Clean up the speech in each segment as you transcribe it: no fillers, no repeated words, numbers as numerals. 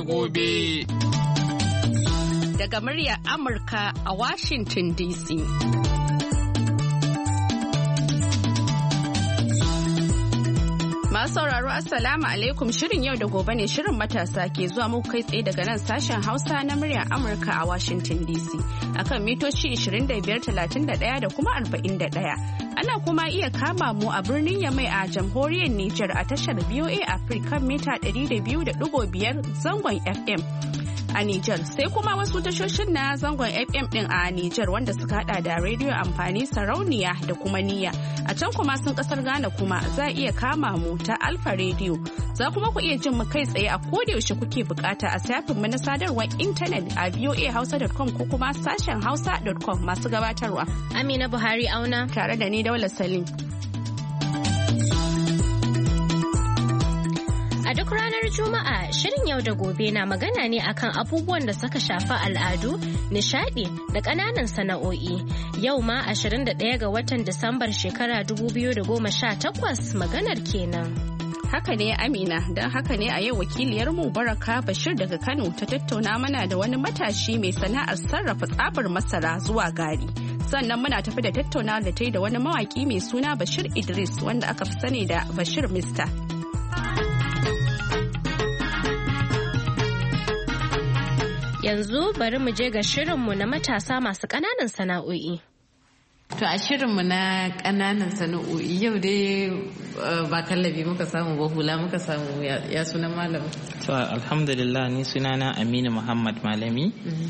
gobe. Daga muryar Amurka a Washington DC. Masu sauraro Assalamu alaikum, shirin yau da gobe ne, shirin matasa ke zuwa muku kai tsaye daga nan sashen Hausa na muryar Amurka a Washington DC akan mitoci 25, 31 da kuma 41. Ana kuma iya kama mu a birnin Yamai a jamhuriyar Nijar a tashar VOA Africa mita 200.5 zangon FM. A Nijar sai kuma wasu tashoshin na zangon FM din a Nijar wanda suka hada da rediyo amfani sarauniya da kuma niyya. A can kuma sun kasar Ghana kuma za a iya kama mu ta Alfa Radio. Za kuma ku iya jin mu kai tsaye a kodayaushe kuke bukata a shafin mu na sadarwar intanet a voahausa.com ko kuma sashen hausa.com masu gabatarwa. Amina Buhari Auna. Tare da ni Daula Salim. A duk ranar Juma'a, shirin yau da gobe na magana ne akan abubuwan da suka shafi al'adu, nishadi da ƙananan sana'o'i. Yau ma 21 ga watan Disambar shekara 2018 maganar kenan. Haka ne Amina, don haka ne a yau wakiliyarmu Baraka Bashir daga Kano ta tattauna mana da wani matashi mai sana'ar sarrafa tsabar masara zuwa gari. Sannan muna tafi da tattaunawa da ta yi da wani mawaki mai suna Bashir Idris wanda aka fi sani da Bashir Mista. Yanzu bari mu je ga shirinmu na matasa masu ƙananan sana'o'i. To a shirinmu na ƙananan sana'o'i yau dai ba kallabi muka samu ba hula muka samu ya sunan malam. To alhamdulillah ni sunana Aminu Muhammad Malami.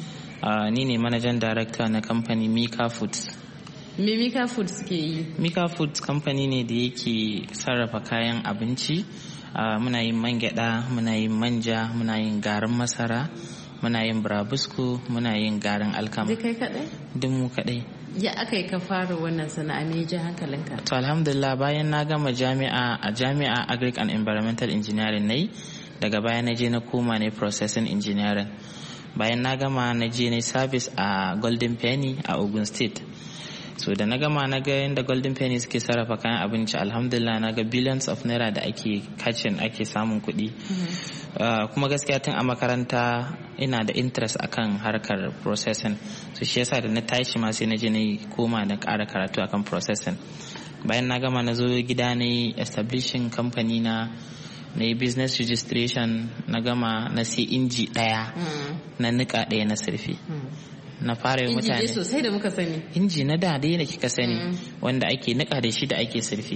Ni ne manajan darakta na kamfani Mika Foods. Me Mika Foods ke yi? Mika Foods kamfani ne da yake sarrafa kayan abinci. Muna yin man gyada, muna yin manja, muna yin garin masara. Muna yin burabusko, muna yin garin alkama. Duk kai kadai? Duk mu kadai. Ya aka yi ka fara wannan sana'a, me ji hankalinka? To alhamdulillah bayan na gama jami'a Agric and Environmental Engineering nayi, daga baya na je na koma ne Processing Engineering. Bayan na gama na je na service a Golden Penny a Ogun State. So da na gama na ga yadda Golden Penny suke sarrafa kayan abinci, alhamdulillah na ga billions of naira da ake samun kuɗi. Kuma gaskiya tun a makaranta ina da interest akan harkar processing, so shi yasa da na tashi ma sai na je na koma na ƙara karatu akan processing. Bayan na gama na zo gida na yi establishing company na yi business registration, na gama na sai inji ɗaya na niƙa ɗaya na surfi. Na fara yi mutane inji sosai da muka sani, inji na da dai da kika sani wanda ake nika da shi da ake surfi.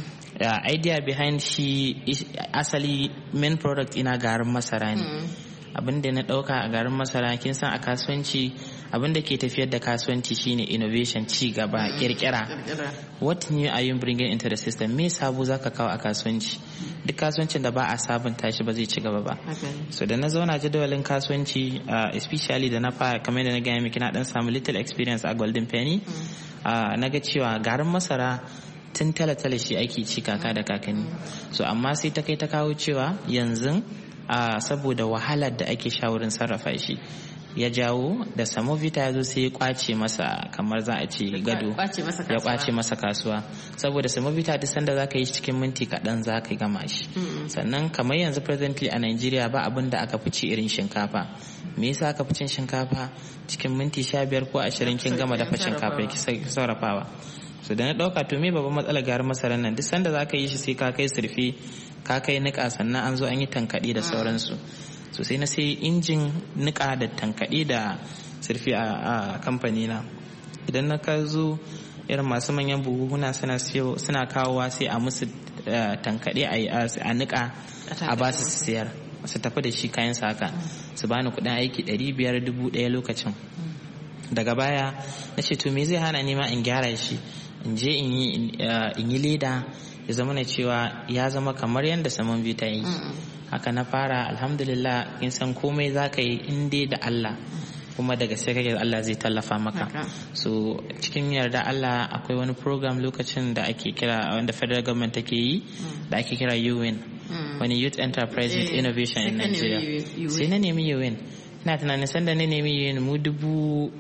Idea behind shi asali main product ina garin masara ne. Abin da na dauka a garin masara, kin san a kasuwanci abin da ke tafiyar da kasuwanci shine innovation, ci gaba, kirkira. What new are you bringing into the system? Me sabo zaka kawo a kasuwanci? Duk kasuwancin da ba a sabunta shi ba zai ci gaba ba. So da na zauna jadawalin kasuwanci, especially da na fara kamar da na gaya miki na dan samu little experience a Golden Penny, na ga cewa garin masara tun tale-tale shi ake ci kaka da kakanni. So amma sai ta kai ta kawo cewa yanzu saboda wahalar da ake sha wurin sarrafa shi ya jawo da samovita ya zo sai ya kwace masa, kamar za a ce gado, ya kwace masa kasuwa. Saboda samovita duk sanda za ka yi cikin minti kaɗan za ka gama shi. Sannan kamar yanzu presently a Nigeria ba abin da aka fi ci irin shinkafa. Me yasa aka fi cin shinkafa? Cikin minti 15 ko 20 kin gama dafa shinkafa ki sarrafawa. So da na ɗauka to me babban matsalar garin masarar nan, duk sanda za ka yi shi sai ka kai surfi, ka kai niƙa, sannan an zo an yi tankaɗe da sauransu. So sai na sai injin niƙa da tankaɗe da surfi a kamfani na. Idan na ka zo irin masu manyan buhuhuna suna kawowa sai a musu tankaɗe a niƙa a ba su siyar, su tafi da shi kayan haka, su bani kuɗin aiki 500,000 lokacin. Daga baya na ce to me zai hana ni ma in gyara shi, in je in yi leda, ya zama na cewa ya zama kamar yadda saman vita yi. Haka na fara, alhamdulillah. In san komai za ka yi in dai da Allah, kuma daga sai kake Allah zai tallafa maka. So cikin yarda Allah akwai wani program lokacin da ake kira, wanda federal government take yi, da ake kira UN, wani Youth Enterprise Innovation in Nigeria. Sai na nemi UN, ina tunanin sanda na nemi UN mu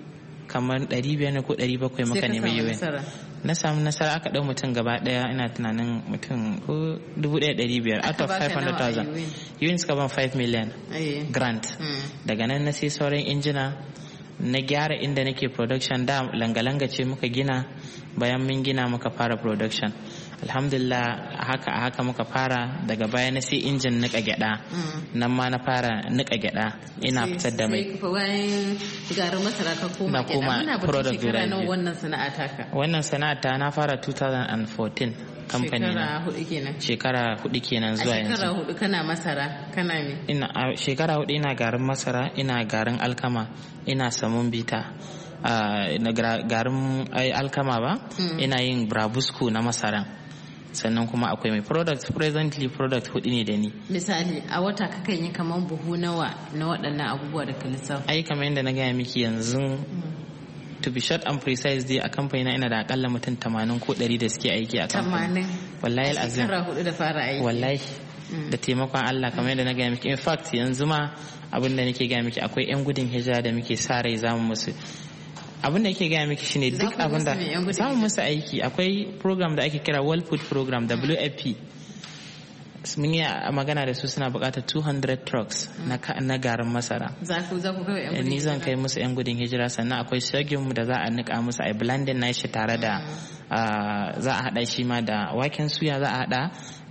kamar 500 ko 700 muka nemi UN. Na samu nasara aka ɗau mutum gaba ɗaya ina tunanin mutum ko 1,500 out of 500,000. UN suka ban 5 million grant. Daga nan na sai sauran injina na gyara inda nake production, da langa-langa ce muka gina, bayan mun gina muka fara production. Alhamdulillah a haka muka fara. Daga baya na sai injin nika gyada, nan ma na fara nika gyada ina fitar da mai. Bayan garin masara ka koma gyada, muna batun shekara nan wannan sana'a taka. Wannan sana'a ta na fara 2014 kamfani na. Shekara 4 kenan zuwa yanzu. A shekara 4 kana masara kana me? Shekara 4 ina garin masara, ina garin alkama, ina samun bita. Na garin alkama ba, ina yin brabusco na masara. Sannan kuma akwai mai presently product 4 ne da ni. Misali a wata kakan yi kaman buhu nawa na waɗannan abubuwa da ka lissafa? Ai kamar yadda na gaya miki yanzu, to be short and precise dai a kamfani na ina da akalla mutum 80 ko 100 da suke aiki a kamfani. 80? Wallahi al'azim. Shekara 4 da fara aiki. Wallahi. Da taimakon Allah kamar yadda na gaya miki. In fact yanzu ma abin da nake gaya miki akwai 'yan gudun hijira da muke sa rai zamu musu. Abin da yake gaya miki shine duk abin da zamu musu aiki. Akwai program da ake kira World Food Program, WFP. Mun yi magana da su, suna bukatar 200 trucks na garin masara. Za ku kai 'yan gudun ni zan kai musu 'yan gudun hijira. Sannan akwai shagin da za a nika musu a blending na shi tare da za a hada shi ma da waken suya, za a hada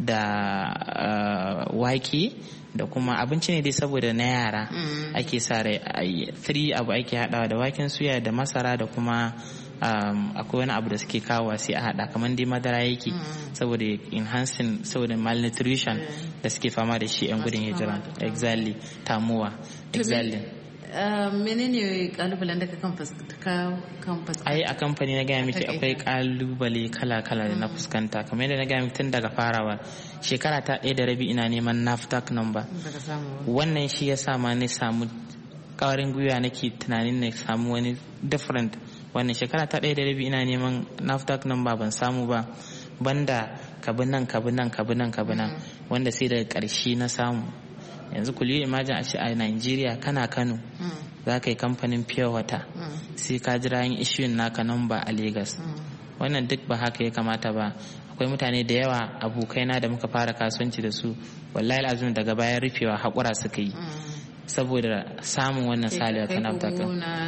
da wake da kuma abinci ne dai saboda na yara ake sa rai 3 abu ake hadawa da waken suya da masara da kuma akwai wani abu da suke kawo sai a hada kamar dai madara yake saboda enhancing, saboda malnutrition da suke fama da shi 'yan gudun hijira. Exactly. Tamuwa. Exactly. Menene kalubalen da ka kan fuskanta? Ai a kamfani na gaya miki akwai kalubale kala-kala da na fuskanta. Kamar yadda na gaya miki tun daga farawa, shekara ta 1 da rabi ina neman NAFDAC number. Wannan shi ya sa ma na samu ƙwarin gwiwa, nake tunanin na samu wani different. Wannan shekara ta 1 da rabi ina neman NAFDAC number ban samu ba, banda kabi nan wanda sai daga ƙarshe na samu. Yanzu ku liye imagine a ce a Nigeria kana Kano za ka yi kamfanin pure water sai ka jira yin issue naka number a Lagos. Wannan duk ba haka ya kamata ba. Akwai mutane da yawa abokaina da muka fara kasuwanci da su, wallahi alazim daga bayan rufewa haƙura suka yi saboda samun wannan saliya ta NAFDAC.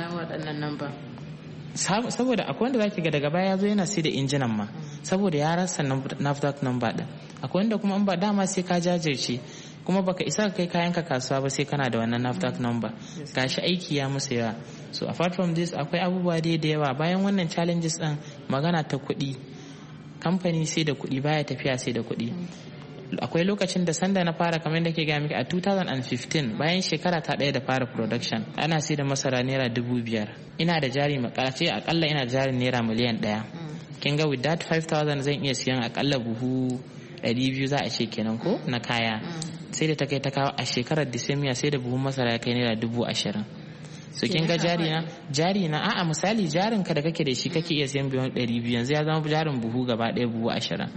Saboda akwai wanda zaki ga daga baya zo yana sai da injinan ma saboda ya rasa NAFDAC number din. Akwai wanda kuma in ba dama sai ka jajirce, kuma baka isa ka kai kayanka kasuwa ba sai kana da wannan NAFDAC number. Gashi aiki ya musu yawa. So apart from this akwai abubuwa dai da yawa. Bayan wannan challenges din, magana ta kuɗi. Kamfani sai da kuɗi baya tafiya sai da kuɗi. Akwai lokacin da sanda na fara kamar da ke gaya miki a 2015, bayan shekara ta 1 da fara production, ana sai da masara naira 5,000. Ina da jari makarace akalla ina da jarin naira miliyan 1. Kin ga with that 5,000 zan iya siyan akalla buhu 200 za a ce kenan ko na kaya. Sai da ta kai ta kawo a shekarar Disemiya sai da buhun masara ya kai naira 20,000. So kin ga jari na a'a misali jarin ka da kake da shi kake iya siyan buhun 200 yanzu ya zama jarin buhu gaba ɗaya buhu 20.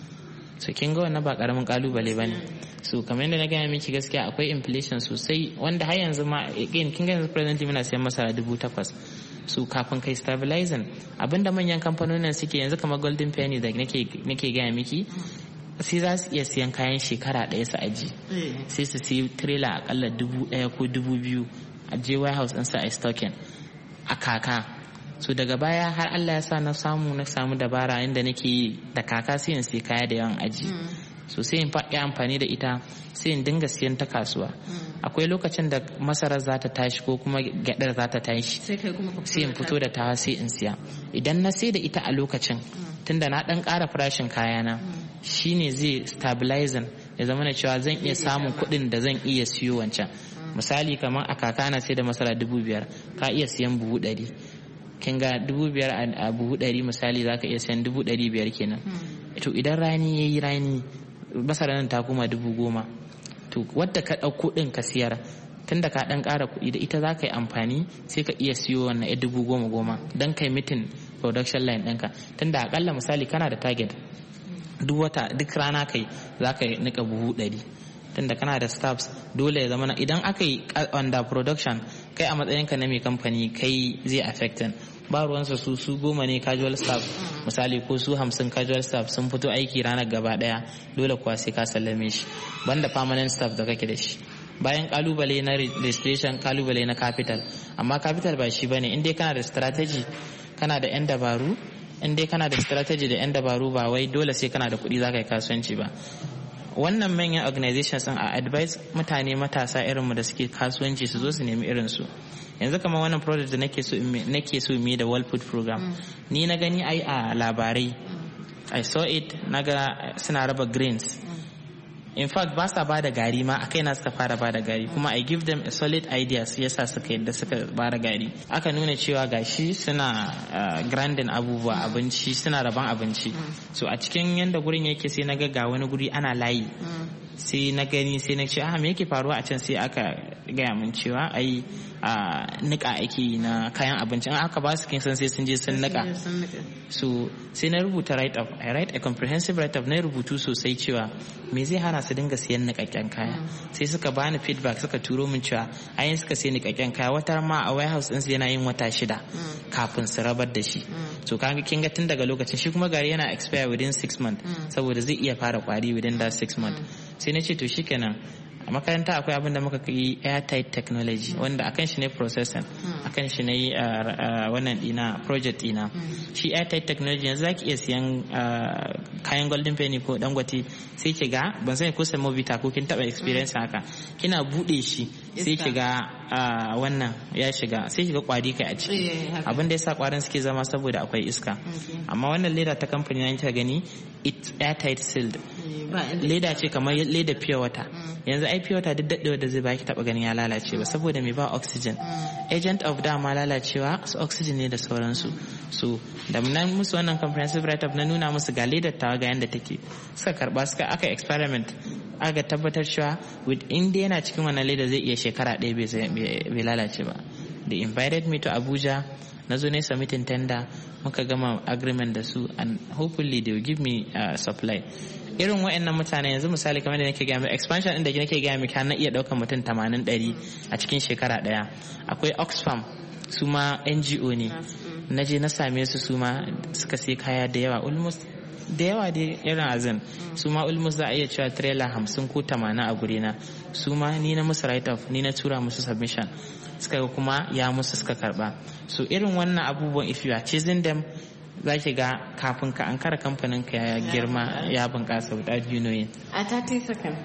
So kin ga wannan ba karamin kalubale bane. So kamar yadda na gaya miki gaskiya akwai inflation sosai wanda har yanzu ma again kin ga yanzu presently muna siyan masara 8,000. So kafin kai stabilizing abinda manyan kamfanonin suke yanzu kamar Golden Penny da nake gaya miki, sai za su iya siyan kayan shekara 1 su aji, sai su siya trailer akalla 1,000 ko 2,000 a je warehouse din sa a stocking a kaka. So daga baya har Allah ya sa na samu dabara inda nake yi da kaka sai in sai kaya da yawan aji. So sai in yi amfani da ita sai in dinga siyan ta kasuwa. Akwai lokacin da masarar za ta tashi ko kuma gyadar za ta tashi sai in fito da tawa sai in siya. Idan na sai da ita a lokacin tunda na dan ƙara farashin kayana shine zai stabilizing, ya zama na cewa zan iya samun kuɗin da zan iya siyo wancan. Misali kamar a kaka na sai da masara 5,000, ka iya siyan buhu 100. Kin ga 5,000 a buhu 100 misali za ka iya siyan 500 kenan. To idan rani yayi rani masara nan ta koma 10,000, to wadda ka ɗauko ɗin ka siyar tunda ka ɗan ƙara kuɗi da ita za ka yi amfani sai ka iya siyo wannan 10,000 don kai mitin production line ɗinka. Tunda akalla misali kana da target duk rana kai za ka nika buhu 100. Tunda kana da staffs dole ya zama idan aka yi under production kai a matsayinka na mai kamfani kai zai affecting. ba ruwansa su 10 ne casual staff misali ko su 50 casual staff sun fito aiki ranar gaba daya dole kuwa sai ka sallame shi banda permanent staff da kake da shi. Bayan kalubale na registration, kalubale na capital, amma capital ba shi bane. In dai kana da strategy, kana da 'yan dabaru, in dai kana da strategy da 'yan dabaru ba wai dole sai kana da kuɗi za ka yi kasuwanci ba. Wannan manyan organizations din a advice mutane matasa irinmu da suke kasuwanci su zo su nemi irinsu. Yanzu kamar wannan project da nake so mu da World Food Program, ni na gani ai a labarai, I saw it, naga suna raba grains. In fact ba sa bada gari ma, akai na suka fara bada gari, kuma I give them a solid idea su yasa suka yadda suka bada gari. Aka nuna cewa gashi suna grandin abubuwa, abinci suna raban abinci. So a cikin yanda gurin yake sai naga ga wani guri ana layi, sai na gani sai na ce me yake faruwa a can, sai aka gaya min cewa ai nika ake na kayan abinci, in aka ba su kin san sai sun je sun nika. So sai na rubuta write up, I write a comprehensive write up, na rubutu sosai cewa me zai hana su dinga siyan nikakken kaya. Sai suka bani feedback, suka turo min cewa ayin suka siya nikakken kaya wata ma a warehouse din su yana yin wata 6 kafin su rabar da shi. So kaga kin ga tun daga lokacin shi kuma gari yana expire within 6 months saboda zai iya fara kwari within that 6 months. Sai na ce to shikenan, a makaranta akwai abin da muka yi airtight technology wanda akan shi ne processing, akan shi ne wannan dina project dina. Shi airtight technology yanzu zaki iya siyan kayan golden penny ko dangote, sai ki ga ban sani ko semovita ko kin taba experience haka, kina bude shi sai ki ga wannan ya shiga, sai ki ga kwari kai a ciki. Abin da yasa kwarin suke zama saboda akwai iska. Amma wannan leda ta kamfani na ta gani it's airtight sealed, leda ce kamar leda pure water. Yanzu ai pure water duk daɗewa da zai baki taɓa ganin ya lalace ba, saboda me ba oxygen. Agent of dama lalacewa su oxygen ne da sauransu. So da nan musu wannan comprehensive write up na nuna musu ga ledar tawa ga yanda take, suka karba suka aka experiment, aka tabbatar cewa in dai yana cikin wannan leda zai iya shekara 1 bai lalace ba. They invited me to Abuja, na zo ne submitting tender, muka gama agreement da su, and hopefully they will give me supply. Irin wa'annan mutane yanzu misali kamar da nake gaya miki, expansion din da nake gaya miki na iya daukar mutum 80-100 a cikin shekara daya. Akwai Oxfam, su ma NGO ne, na je na same su ma suka sai kaya da yawa, almost da yawa dai irin azin, su ma almost za a iya cewa trailer 50 ko 80 a gurina. Su ma ni na musu write up, ni na tura musu submission, suka ga kuma ya musu suka karba. So irin wannan abubuwan if you are chasing them, za ki ga kafin ka an kara kamfanin ka ya girma ya bunƙasa without you knowing. A 30 second,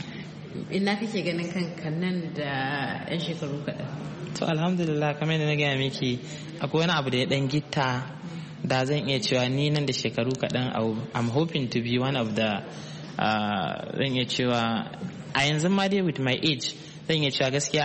ina kake ganin kanka nan da 'yan shekaru kaɗan? To alhamdulillah, kamar yadda na gaya miki, akwai wani abu da ya ɗan gitta da zan iya cewa ni nan da shekaru kaɗan I'm hoping to be one of the zan iya cewa a yanzu ma dai with my age zan iya cewa gaskiya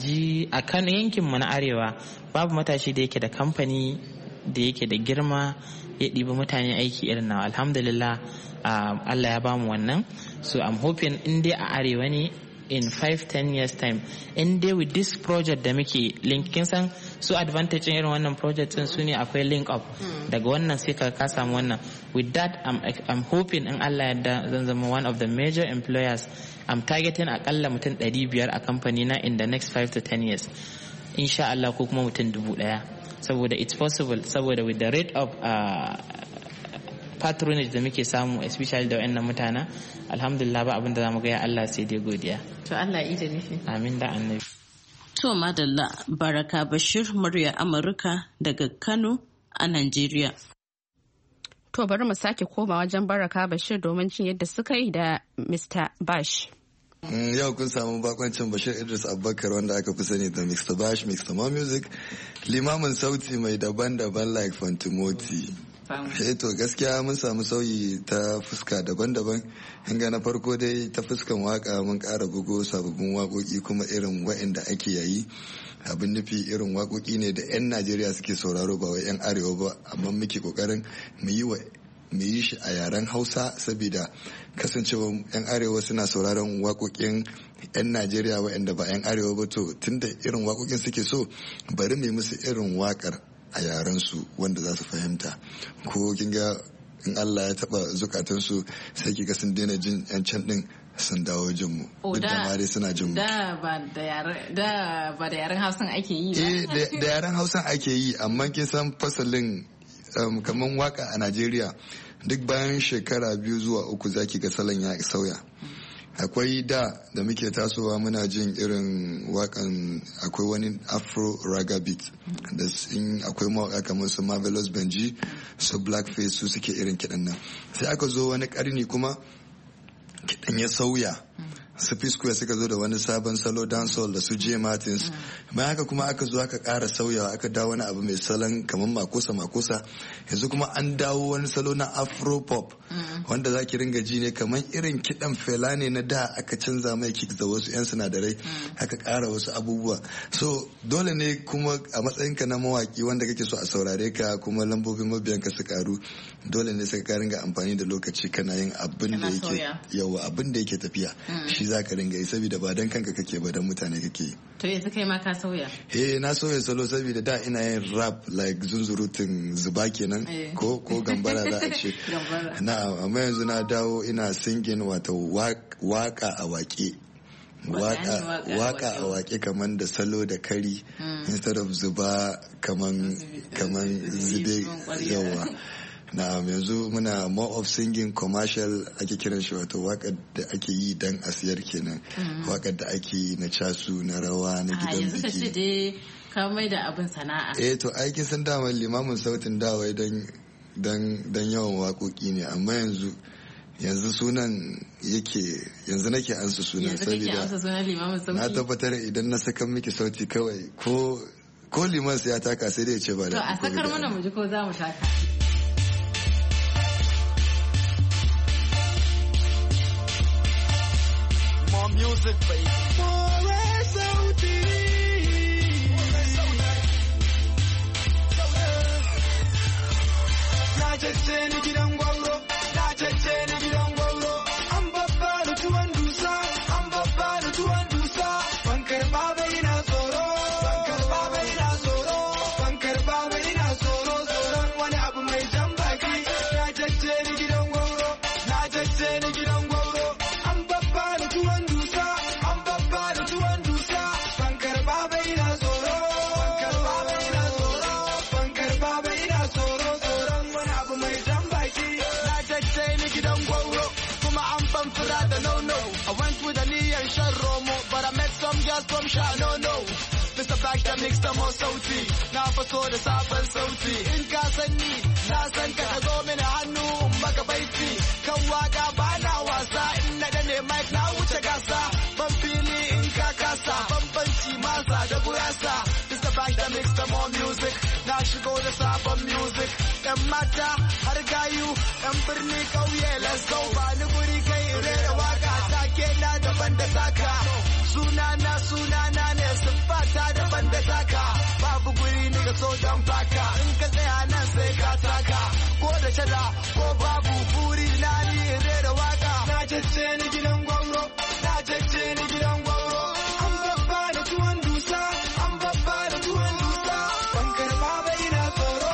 a kan yankinmu na arewa babu matashi da yake da kamfani da yake da girma ya ɗiba mutane aiki irin nawa. Alhamdulillah, Allah ya bamu wannan. So I'm hoping in dai a arewa ne in 5-10 years time, in dai with this project da muke linkin san su advantage irin wannan project din su ne akwai link up daga wannan sai ka samu wannan. With that I'm hoping in Allah yadda zan zama one of the major employers. I'm targeting akalla mutum 500 a kamfani na in the next 5 to 10 years insha Allah, ko kuma mutum 1000, saboda it's possible, saboda with the rate of patronage da muke samu especially da wayannan mutana, alhamdulillah ba abin da zamu ga ya Allah sai dai godiya. To Allah ya nufi. Amin da annabi. To madalla, Baraka Bashir, murya Amurka daga Kano a Najeriya. To bari mu sake koma wajen Baraka Bashir domin jin yadda suka yi da Mr. Bash. Yau kun samu bakoncin Bashir Idris Abubakar, wanda aka fi sani da Mr. Bash, Mr. More Music, limamin sauti mai daban-daban like Fantimoti. To gaskiya mun samu sauyi ta fuska daban-daban. Hanga na farko dai ta fuskan waka mun ƙara bugo sababbin waƙoƙi kuma irin wa'inda ake yayi. Abin nufi irin waƙoƙi ne da 'yan Najeriya suke sauraro ba wai 'yan Arewa ba, amma muke ƙoƙarin mu yi shi a yaren Hausa, saboda kasancewa 'yan Arewa suna sauraron waƙoƙin 'yan Najeriya waɗanda ba 'yan Arewa ba. To tunda irin waƙoƙin suke so, bari mu yi musu irin waƙar a yaren su wanda za su fahimta. Ko kin ga in Allah ya taba zukatansu sai kiga sun daina jin 'yan can din sun dawo jin mu. Duk da ma dai suna jin mu. Da ba da yaren Hausan ake yi ba. Da yaren Hausan ake yi, amma kin san fasalin kaman waka a Najeriya duk bayan shekara 2 zuwa 3 zaki ga salon ya sauya. Akwai da muke tasowa muna jin irin wakan, akwai wani afro raga beat da akwai mawaka kamar su Marvelous Benji, su Blackface, su suke irin kiɗan nan. Sai aka zo wani ƙarni kuma kiɗan ya sauya, su P-Square suka zo da wani sabon salo dancehall da su J Martins. Bayan haka kuma aka zo aka ƙara sauyawa, aka dawo wani abu mai salon kamar makosa yanzu kuma an dawo wani salo na afro pop wanda zaki ringa ji ne kamar irin kiɗan Fela ne na da, aka canza mai kicks da wasu 'yan sinadarai, aka ƙara wasu abubuwa. So dole ne kuma a matsayinka na mawaki wanda kake so a saurare ka kuma lambobin mabiyanka su karu, dole ne sai ka ringa amfani da lokaci kana yin abin da yake tafiya. Shi za ka ringa yi, saboda ba dan kanka kake ba, dan mutane kake yi. To yanzu kai ma ka sauya? Na sauya salo, saboda da ina yin rap like zunzurutun zuba kenan ko gambara za a ce. Amma yanzu na dawo ina singing, wato waka a waƙe. Waka a waƙe kaman da salo da kari instead of zuba kaman zube yawa. Na yanzu muna more of singing commercial ake kiran shi, wato wakar da ake yi dan a siyar kenan, wakar da ake yi na casu, na rawa, na gidan biki. Yanzu ka ce dai ka mai da abin sana'a. To aikin san dama limamin sautin dawai dan yawan waƙoƙi ne, amma yanzu sunan yanzu nake ansa sunan, saboda na tabbatar idan na saka miki sauti kawai ko liman sai ya taka sai dai ya ce ba da. To a sakar mana mu ji ko za mu taka. Music, baby. Na cece ni gidan gwamro, an babba da tuwon dusa, ban karba bai na tsoro, tsoron wani abu mai jan baki. Na cece ni gidan gwamro, an babba da tuwon dusa, ban karba bai na tsoro, tsoron wani abu mai jan baki. Na cece ni gidan gwamro, kuma an ban fura da nono. I went with a niyyar shan romo, but I met some girls from Shanono. Mr. Black that mix the more sauti, na fito da sabon sauti. In ka san ni, na san ka, dago mini hannu maka baiti. Kan waka ba na wasa, in na da ne mic na wuce gasa. Ban fili in ka kasa, bambanci masa da gurasa. Mr. Black that mix the more music, na shigo da sabon music. Yan mata har gayu, yan birni kauye, let's go. Ba ni guri kai rera waka, take na daban da taka. Sunana ne siffata daban da taka. Babu guri ni ga so dan faka, in ka tsaya nan sai ka taka. Ko da shada ko babu buri na ni rera waka. Na cece ni gidan gwamro, an babba da tuwon dusa, ban karba bai na tsoro,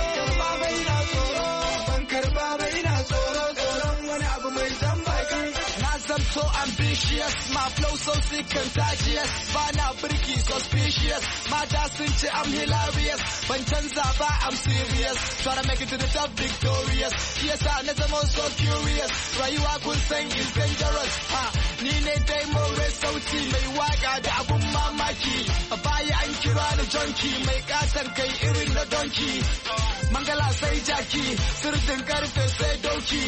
tsoron wani abu mai jan baki. Na zam so ambitious, my flow so sick contagious, bana birki suspicious, mata sun ce I'm hilarious, ban canza ba I'm serious, try to make it to the top victorious, yasa na zama so curious, rayuwa kun san is dangerous, ni ne dai more sauti mai waka da abun mamaki, a baya an kira ni junkie, mai katon kai irin na donkey, mangala sai jaki, sirdin karfe sai doki.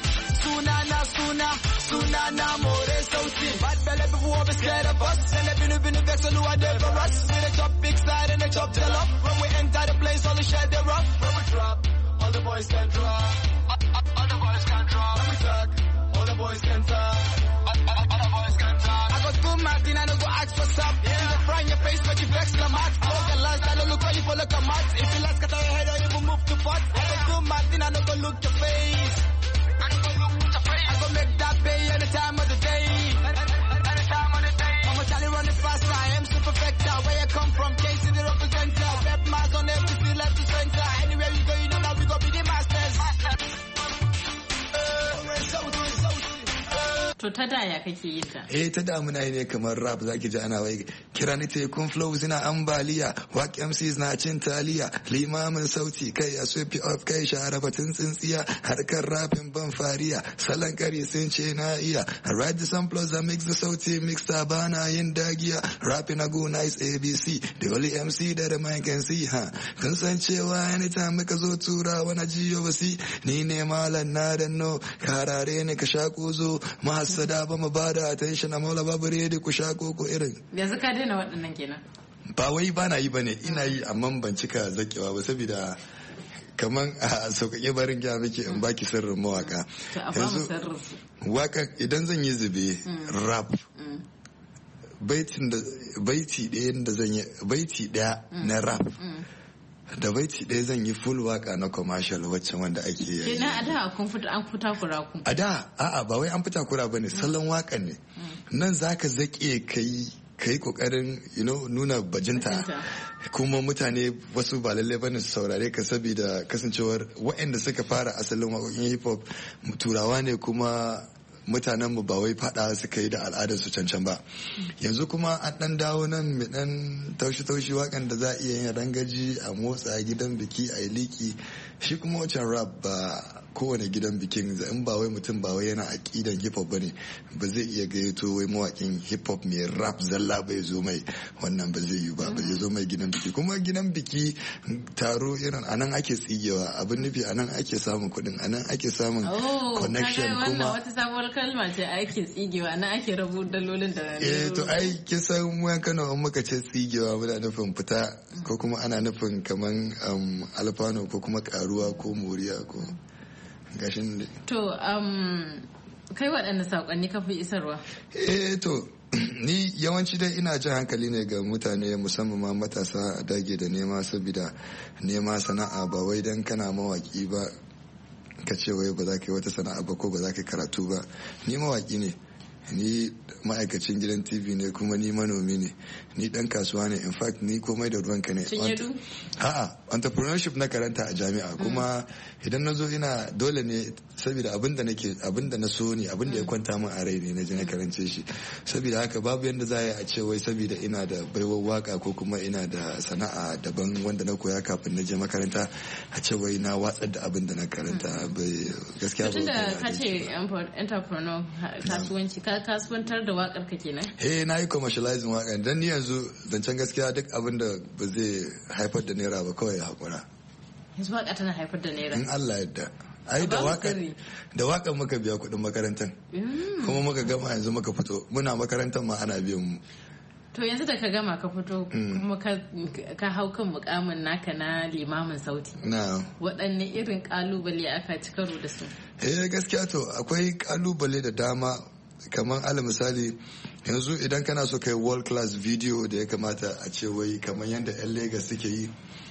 Sunana more sauti. Bad belly before be scared of us. And they been vexed who are there for us. We the chop big side and they chop tail up. When we enter the place, all the shit they rough. When we drop, all the boys can drop. All the boys can drop. When we talk, all the boys can talk. All the boys can talk. I go school Martin, I don't go ask for some. Yeah. You fry in your face, but you vex the mat. Oh, the last I don't look how you follow the mat. If you last cut your head or you will move to pot. I go school Martin, I don't go look your face. I go make that pay any time of the day. I'm a Charlie running fast, I am super perfecta. Where you come from, Casey the representer. Rep miles on every city left to center. Anywhere you go, you know now we go be the masters. To ta da ya kake yin ta? Ta da muna yi ne kamar rap zaki ji ana wai kira ni tekun flow suna ambaliya waƙi MCs na cin taliya limamin sauti kai a sweep off kai share batun tsintsiya harkar rapin ban fariya salon kari sun ce na iya I write the samplers I mix the sauti mixta bana yin dagiya rapping a go nice ABC the only MC that the man can see kun san cewa anytime muka zo tura wani jiyo basi ni ne malam na danno karare ne ka sha kuzo sada ba mu bada attention a maula babu redi ku sha koko irin yanzu ka daina waɗannan kenan ba wai ba na yi bane ina yi amma ban cika zakewa ba saboda kaman a sauƙaƙe barin gya muke in baki sirrin mawaka yanzu waka idan zan yi zube rap baiti ɗaya na rap da baiti ɗaya zan yi full waka na commercial wacce wanda ake yi. Kenan a da an fita kura ku. A da a'a ba wai an fita kura bane salon wakan ne. Nan zaka zake kai kokarin nuna bajinta kuma mutane wasu ba lalle bane su saurare ka saboda kasancewar waɗanda suka fara asalin waƙoƙin hip hop turawa ne kuma mutanenmu ba wai fada suka yi da al'adar su cancan ba yanzu kuma an dan dawo nan mai dan taushi wakan da za a iya yin rangaji a motsa gidan biki a yi liki shi kuma wancan rap ba kowane gidan bikin in ba wai mutum ba wai yana aƙidan hip hop bane ba zai iya gayyato wai mawakin hip hop mai rap zalla bai zo mai wannan ba zai yi ba zai zo mai gidan biki kuma gidan biki taro irin anan ake tsigewa abin nufi anan ake samun kuɗin anan ake samun connection kuma wata sabuwar kalma ce ake tsigewa anan ake rabu dalolin da to ai kisan mu yan Kano in muka ce tsigewa muna nufin fita ko kuma ana nufin kaman alfano ko kuma karuwa ko moriya ko gashin to kai waɗanne saƙonni ka fi isarwa to ni yawanci dai ina jan hankali ne ga mutane musamman ma matasa a dage da nema saboda nema sana'a ba wai dan kana mawaki ba ka ce wai ba za ka yi wata sana'a ba ko ba za ka yi karatu ba ni mawaki ne ni ma'aikacin gidan tv ne kuma ni manomi ne ni dan kasuwa ne in fact ni komai da ruwanka ne a'a entrepreneurship na karanta a jami'a kuma idan na zo ina dole ne saboda abinda na so ne abinda ya kwanta min a rai ne na je na karance shi saboda haka babu yanda za a ce wai saboda ina da baiwar waka ko kuma ina da sana'a daban wanda na koya kafin na je makaranta a ce wai na watsar da abinda na karanta gaskiya ba tunda ka ce entrepreneur kasuwanci ka kasuwantar da wakar ka kenan na yi commercializing wakar dan ni yanzu zancen gaskiya duk abin da ba zai haifar da naira ba kawai hakura yanzu waka tana haifar da naira in Allah yadda ai da wakar muka biya kuɗin makarantar kuma muka gama yanzu muka fito muna makarantar ma ana biyan mu to yanzu da ka gama ka fito kuma ka hau kan mukamin naka na limamin sauti waɗanne irin kalubale aka ci karo da su gaskiya to akwai kalubale da dama kamar ala misali yanzu idan kana so kai world class video da ya kamata a ce wai kamar yadda 'yan Lagos suke yi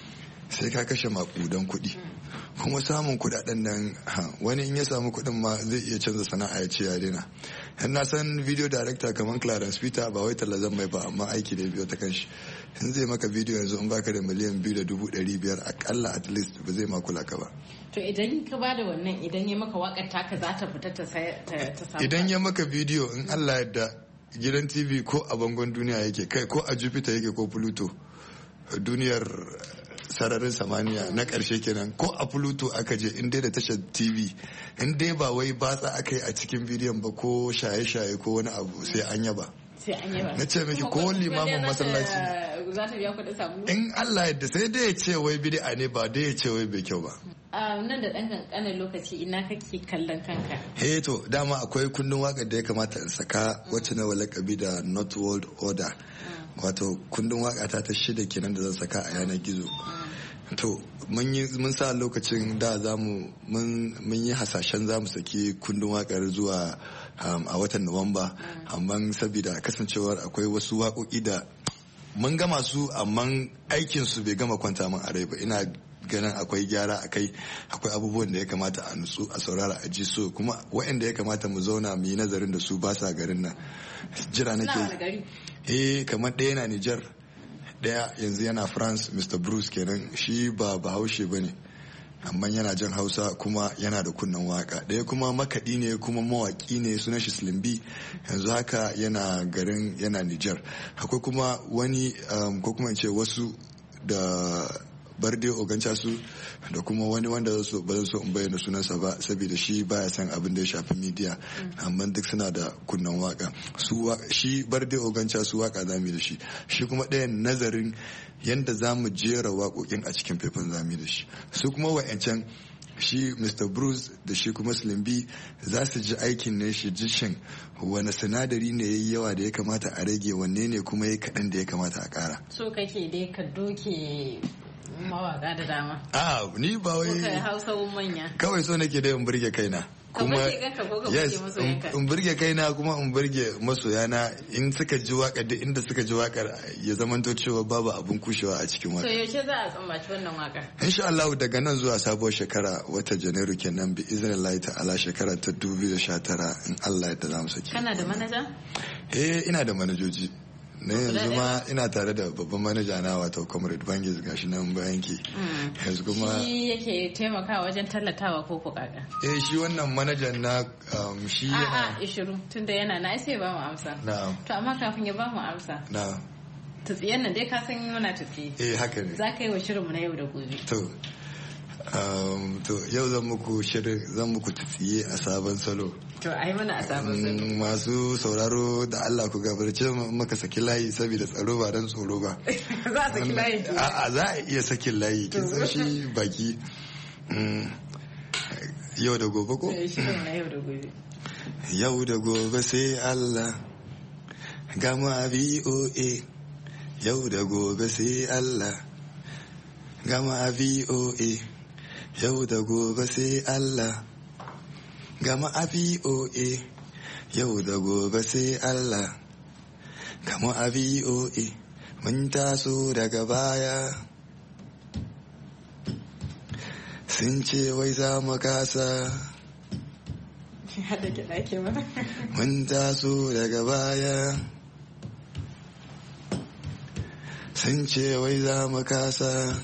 sai ka kashe makudan kuɗi kuma samun kuɗaɗen nan wani in ya samu kuɗin ma zai iya canza sana'a ya ce ya daina na san video director kamar Clarence Peter ba wai talazan mai ba amma aiki da biyo ta kanshi in zai maka video yanzu in baka da miliyan 2,500 akalla at least ba zai makula ka ba to idan ka bada wannan idan ya maka wakar taka za ta fita ta samu idan ya maka video in Allah yadda gidan TV ko a bangon duniya yake kai ko a Jupiter yake ko Pluto duniyar sararin samaniya na ƙarshe kenan ko a Pluto aka je in dai da tashar TV in dai ba wai batsa aka yi a cikin bidiyon ba ko shaye-shaye ko wani abu sai an yaba na ce miki ko limamin masallaci za ta biya kuɗin samu in Allah yadda sai dai ya ce wai bid'a ne ba dai ya ce wai bai kyau ba nan da ɗan ƙanƙanin lokaci ina kake kallon kanka to dama akwai kundin waƙar da ya kamata in saka wacce na walakabi da Not World Order wato kundin waƙa ta 6 kenan da zan saka a yanar gizo to mun sa lokacin da mun yi hasashen zamu saki kundin waƙar zuwa a watan Nuwamba amma saboda kasancewar akwai wasu waƙoƙi da mun gama su amma aikin su bai gama kwanta min a rai ba ina ganin akwai gyara akwai abubuwan da ya kamata a nutsu a saurara a ji so kuma waɗanda ya kamata mu zauna mu yi nazarin da su ba sa garin nan jira nake kamar ɗaya na Niger ɗaya yanzu yana France Mr. Bruce kenan shi ba bahaushe bane amma yana jan Hausa kuma yana da kunnen waka. Ɗaya kuma makaɗi ne kuma mawaki ne, sunan shi Slim B, yanzu haka yana garin yana Niger. Akwai kuma wani ko kuma in ce wasu da Barde Ogancha su da kuma wani wanda ba zan so in bayyana sunansa ba saboda shi baya san abin da ya shafi media, amma duk suna da kunnen waka. Shi Barde Ogancha su waka zamu da shi kuma ɗayan nazarin yanda zamu jera waƙoƙin a cikin faifan zamu da shi. Su kuma wa'ancan shi Mr. Bruce da shi kuma Slim B za su ji aikin ne shi jishin wani sinadari ne yayi yawa da ya kamata a rage, wanne ne kuma yayi kaɗan da ya kamata a ƙara. So kake dai ka doke mawaka da dama. Ni ba wai Hausa manya. Kawai so nake dai in burge kaina. Kuma yes, in burge kaina kuma in burge masoyana, in suka ji waka da inda suka ji wakar ya zamanto cewa babu abun kushewa a cikin waka. To yaushe za a tsammaci wannan waka? Insha Allah daga nan zuwa sabuwar shekara wata Janairu kenan, bi iznillahi ta'ala shekara ta 2019 in Allah ya za mu saki. Kana da manaja? Ina da manajoji. Na yanzu ma ina tare da babban manaja na wato Comrade Bangis, gashi nan bayan ki. Yanzu kuma shi yake taimakawa wajen tallatawa ko kaka. Shi wannan manajan na shi yana ishiru tunda yana na sai ba mu amsa. Na'am. To amma kafin ya ba mu amsa. Na'am. Tsiyen nan dai ka san muna tafi. Haka ne. Za ka yi wa shirinmu na yau da gobe. To yau zan muku tsiye a sabon salo. To ai mana a sabon salo. Masu sauraro da Allah ku gabarce maka saki layi saboda tsaro ba dan tsoro ba. Za a saki layi. Za a iya sakin layi, kin san shi baki. Yau da gobe ko? Shirin na yau da gobe. Yau da gobe sai Allah gama VOA. Yau da gobe sai Allah gama VOA. Yau da gobe sai Allah gama a VOA. Yau da gobe sai Allah gama a VOA. Mun taso daga baya sun ce wai za mu kasa. Mun taso daga baya sun ce wai za mu kasa.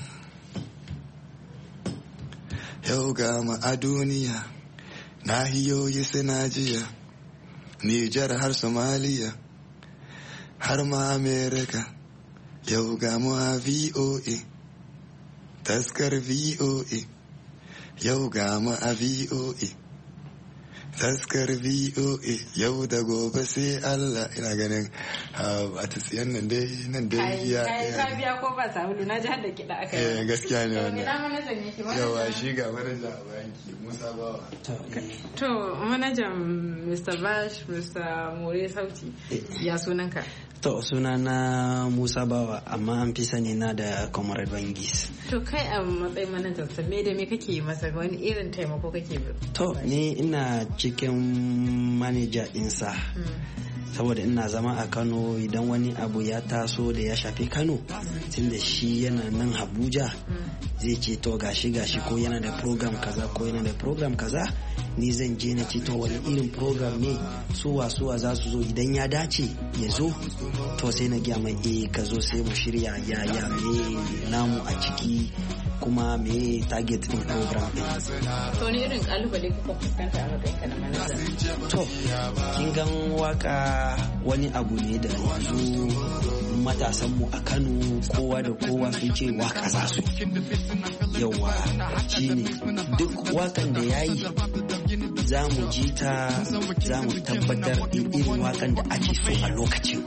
Yau ga mu a duniya, nahiyoyi suna jiya, Nijar har Somaliya, har ma Amerika. Yau ga mu a VOA, taskar VOA. Yau ga mu a VOA, taskar VOA. Yau da gobe sai Allah. Ina ganin a tsiyan nan dai ya ka biya ko ba sabulu, na ji har da kiɗa aka yi. Gaskiya ne wannan. Ina manajan yake? Yawa shi ga manajan a bayanki Musa Bawa. To manajan Mr. Bash, Mr. More Sauti, ya sunanka? To sunana Musa Bawa, amma an fi sani na da Comrade Bangis. To kai a matsayin manajan sa me da me kake masa, wani irin taimako kake? To ni ina cikin manaja ɗinsa. Saboda ina zama a Kano, idan wani abu ya taso da ya shafi Kano, tunda shi yana nan Abuja, zai ce to gashi ko yana da program kaza ko yana da program kaza, ni zan je na ce to wani irin program ne, suwa za su zo, idan ya dace ya zo, to sai na gaya mai ka zo sai mu shirya ya me namu a ciki kuma me target din program din. To ni irin kalubale kuka fuskanta a matsayin ka na manager? To kin gan waka wani abu ne da yanzu matasan mu a Kano kowa da kowa sun ce waka za su. Yawa shine duk wakan da yayi za mu ji ta, za mu tabbatar irin wakan da ake so a lokacin.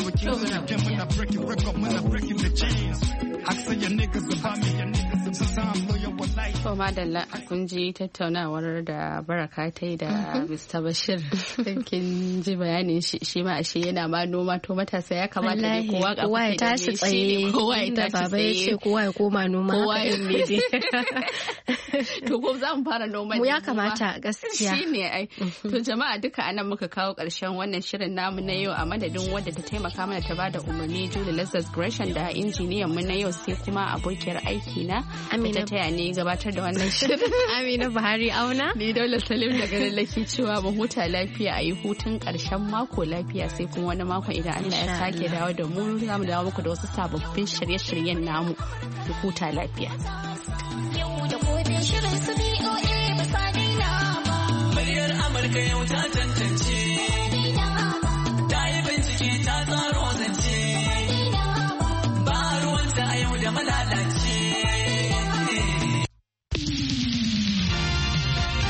To madalla kun ji tattaunawar da Baraka ta yi da Mr. Bashir. Kin ji bayanin shi ma ashe yana ma noma, to matasa ya kamata ne kowa ya tashi tsaye, kowa ya tashi tsaye, kowa ya koma noma. Kowa ya ne. To ko za mu fara noma. Mu ya kamata gaskiya. Shi ne ai. To jama'a duka anan muka kawo ƙarshen wannan shirin namu na yau, a madadin wadda ta taimaka mana ta bada umarni Julie Lazarus Gresham da injiniyan mu na yau, sai kuma abokiyar aiki na Amina ta ne gabatar da wannan shirin. Amina Buhari Auna. Ni Daula Salim daga Lallaki cewa mu huta lafiya, a yi hutun ƙarshen mako lafiya, sai kuma wani mako idan Allah ya sake dawo da mu, za mu dawo muku da wasu sababbin shirye-shiryen namu. Ku huta lafiya. Yau da gobe shirin ka yau ta